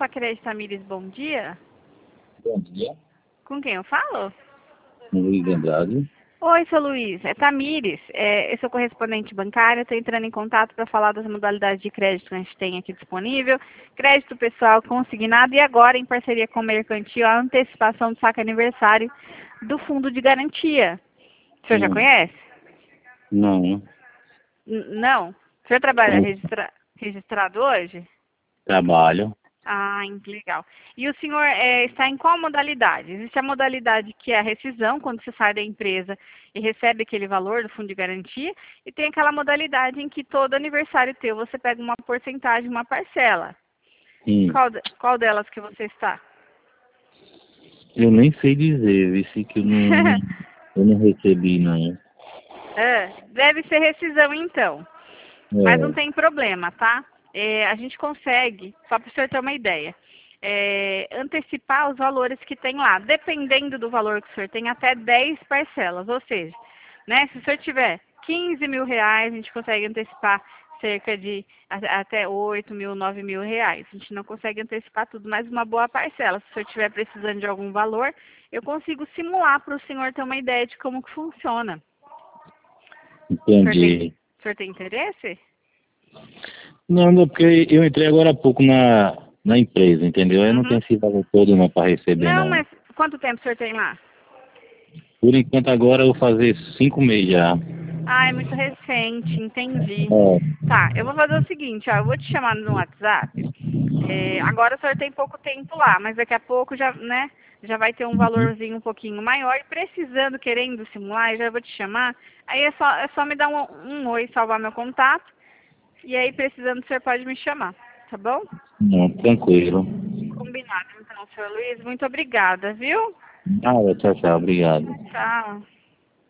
Sacred Tamires, bom dia. Bom dia, Com quem eu falo? Luiz Andrade. Oi, seu Luiz. É Tamires. Eu sou correspondente bancária. Estou entrando em contato para falar das modalidades de crédito que a gente tem aqui disponível. Crédito pessoal consignado e agora, em parceria com o Mercantil, a antecipação do saque aniversário do Fundo de Garantia. O senhor já conhece? Não, Não? O senhor trabalha não registrado hoje? trabalho. Ah, legal. E o senhor está em qual modalidade? Existe a modalidade que é a rescisão, quando você sai da empresa e recebe aquele valor do fundo de garantia, e tem aquela modalidade em que todo aniversário teu você pega uma porcentagem, uma parcela. Sim. Qual delas que você está? Eu nem sei dizer, vice que eu não recebi, não. Deve ser rescisão então, mas não É, tem problema, tá? A gente consegue, só para o senhor ter uma ideia, antecipar os valores que tem lá, dependendo do valor que o senhor tem, até 10 parcelas, ou seja, né, se o senhor tiver 15 mil reais, a gente consegue antecipar cerca de até 8 mil, 9 mil reais. A gente não consegue antecipar tudo, mas uma boa parcela. Se o senhor estiver precisando de algum valor, eu consigo simular para o senhor ter uma ideia de como que funciona. entendi. O senhor tem interesse? Não, não, porque eu entrei agora há pouco na empresa, entendeu? Eu não Uhum. tenho esse valor todo não para receber, Não, não. mas quanto tempo o senhor tem lá? Por enquanto agora eu vou fazer 5 meses já. Ah, é muito recente, entendi. É, Tá, eu vou fazer o seguinte, ó, eu vou te chamar no WhatsApp. Agora o senhor tem pouco tempo lá, mas daqui a pouco já, né, já vai ter um valorzinho um pouquinho maior. E precisando, querendo simular, eu já vou te chamar. Aí é só me dar um oi, salvar meu contato. E aí, precisando, o senhor pode me chamar, tá bom? não, tranquilo. Combinado, então, senhor Luiz. Muito obrigada, viu? Ah, tchau, tchau, obrigado. Tchau.